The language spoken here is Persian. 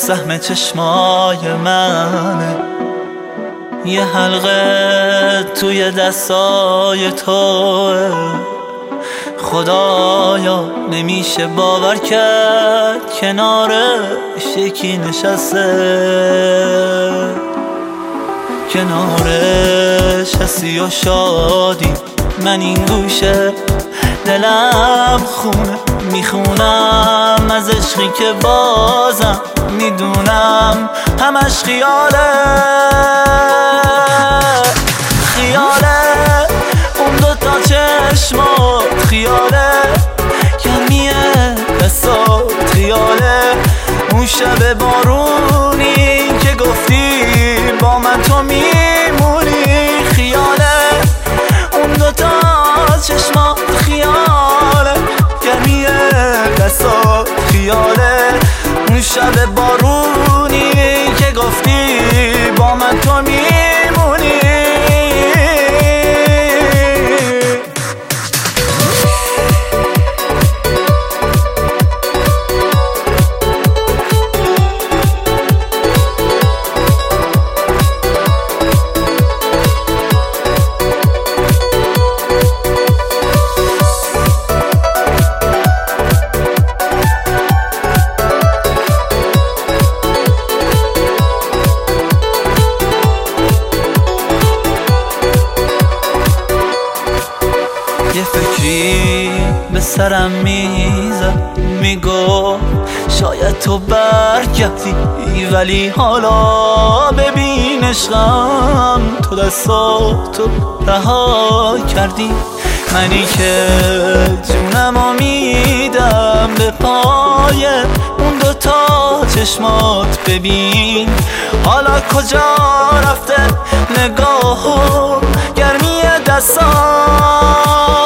سهم چشمای منه، یه حلقه توی دستای توه. خدایا نمیشه باور کرد کنارش یکی نشسته، کنارش هستی و شادی. من این گوشه دلم خونه، میخونم از عشقی که بازم میدونم همش خیاله. خیاله اون دوتا چشمات، خیاله کمیه دستات، خیاله اون شب بارونی که گفتی با من تو میمونی. خیاله اون دوتا چشمات، خیاله گرمیه دستات، خیاله اون شب بارونی که گفتی با من تو میمونی. یه فکری به سرم میزد، میگفت شاید تو برگردی، ولی حالا ببین عشقم تو دستاتو رها کردی. منی که جونمو میدم به پای اون دوتا چشمات، ببین حالا کجا رفته نگاه و گرمی دستات.